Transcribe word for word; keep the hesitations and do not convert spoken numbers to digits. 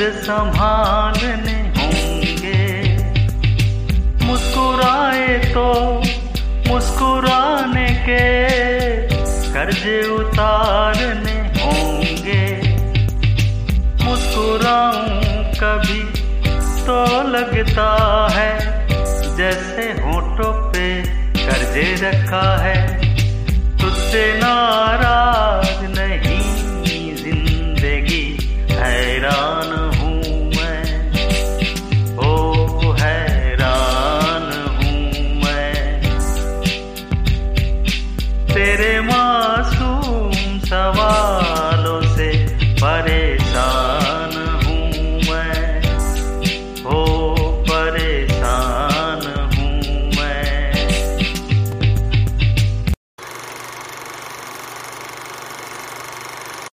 संभालने होंगे। मुस्कुराए तो मुस्कुराने के कर्जे उतारने होंगे। मुस्कुराऊं कभी तो लगता है जैसे होठों पे कर्जे रखा है। तुझसे नाराज